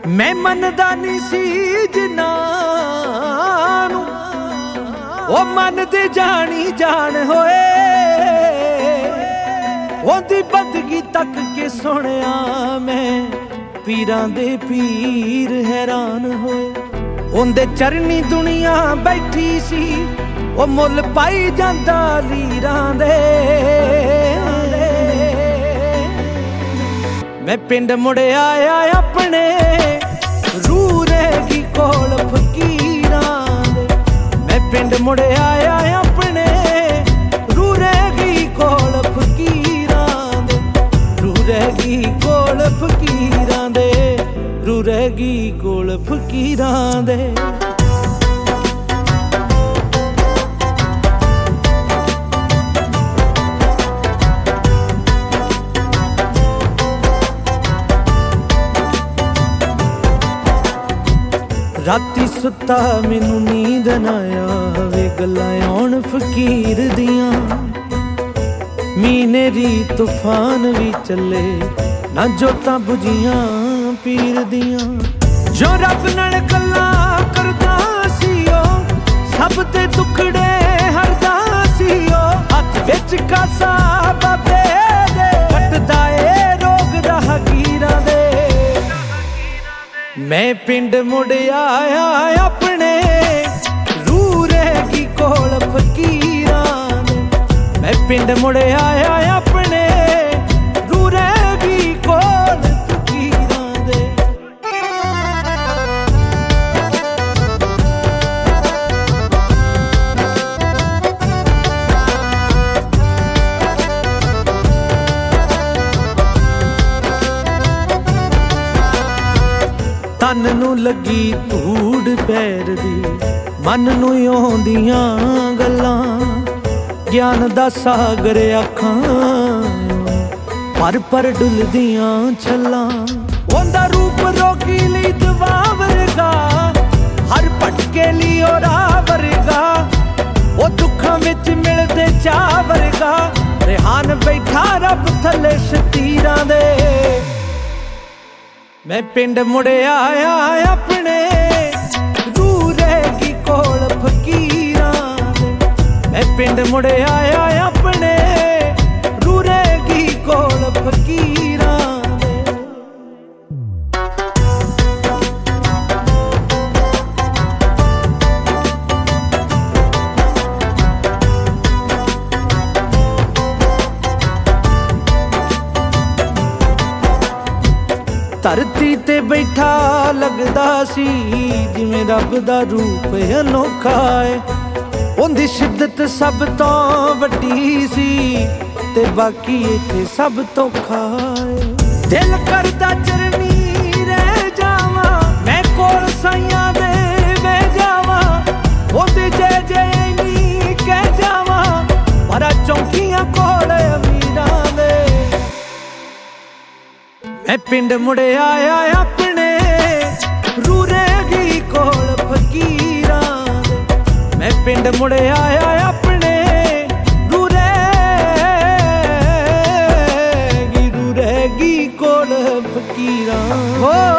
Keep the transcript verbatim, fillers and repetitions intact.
मैं मनदा नहीं सी जिन्ना नूं ओ मन दे जानी जान होए ओदी बंदगी तक के सुनिया मैं पीरां दे पीर हैरान होए ओंदे चरनी दुनिया बैठी सी ओ मुल पाई जांदा लीरां दे मैं पिंड मुड़े आया अपने रूह रहेगी कोल फकीरां दे मैं पिंड मुड़े आया अपने रूह रहेगी कोल फकीरां दे रूह रहेगी कोल फकीरां दे रूह रहेगी कोल फकीरां दे राती सुता मैनू नींद ना आवे गल्लां आउण फकीर दियां मीनेरी तूफान भी चले ना जोतां बुझियां पीर दियां जो रब नाल गल्लां करदा सी ओ सब ते दुखड़े हरदा सी ओ हथ विच कासा बाबे दे कटदा ए रोग राहगीरां दे मैं पिंड मुड़ आया अपने रूह रहेगी कोल फकीरां दे मैं पिंड मुड़ आया अपने रूह रहेगी कोल फकीरां दे तन नू लगी धूड़ पैर दी मन नू आउंदियां गल्लां ज्ञान दा सागर अखां पर पर डुलदियां छल्लां ओंदा रूप रोगी लई दवा वरगा हर भटके लई ओ राह वरगा ओ दुखां विच मिलदे चा वरगा रिहान बैठा रब थले शतीरां दे मैं पिंड मुड़ आया अपने रूह रहेगी कोल फकीरां दे मैं पिंड मुड़ आया अपने रूह रहेगी कोल फकीरां दे धरती ते बैठा लगदा सी जिवें रब दा रूप अनोखा है ओंदी शिद्दत सब तो वड्डी सी ते बाकी इत्थे सब तो खाए दिल करदा चरनी रह जावां मैं कोल साइयां दे वे जावां ओंदी जय जय नी कह जावां पर चौंकियां कोल अमीरां दे मैं पिंड मुड़ आया अपने रूह रहेगी कोल फकीरां दे मैं पिंड मुड़ आया अपने रूह रहेगी रूह रहेगी कोल फकीरां हो